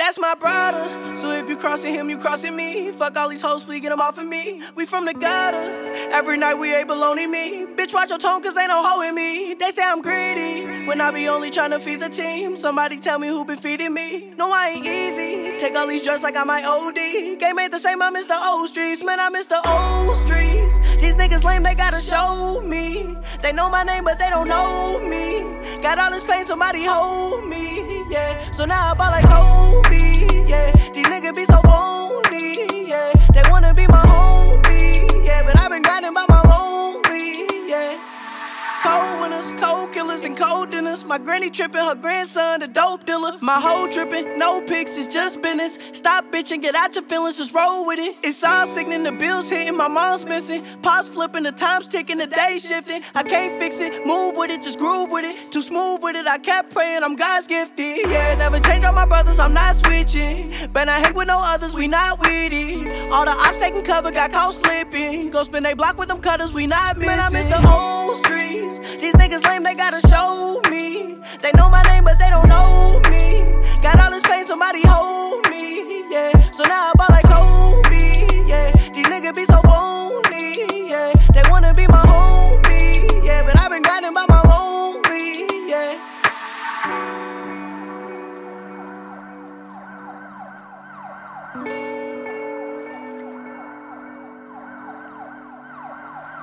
That's my brother. So if you crossing him, you crossing me. Fuck all these hoes, please get them off of me. We from the gutter. Every night we ain't baloney me. Bitch, watch your tone, cause ain't no hoe in me. They say I'm greedy when I be only tryna feed the team. Somebody tell me who been feeding me. No, I ain't easy. Take all these drugs like I might OD. Game ain't the same, I miss the old streets. Man, I miss the old streets. These niggas lame, they gotta show me. They know my name, but they don't know me. Got all this pain, somebody hold me, yeah. So now I ball like Kobe, yeah. These niggas be so phony, yeah. They wanna be my homie, yeah. But I been grinding by my lonely, yeah. Cold winners, cold killers, and cold dinners. My granny trippin', her grandson the dope dealer. My hoe trippin', no pics, it's just business. Stop bitchin', get out your feelings, just roll with it. It's all sickening, the bills hitting, my mom's missing. Pots flipping, the time's ticking, the day shifting. I can't fix it, move with it, just groove with it. Too smooth with it, I kept praying, I'm God's gifted. Yeah, never change on my brothers, I'm not switching. Better not hang with no others, we not with it. All the ops taking cover, got caught slipping. Go spin they block with them cutters, we not missing. Man, I miss the old streets. These niggas lame, they gotta show me. They know my name, but they don't know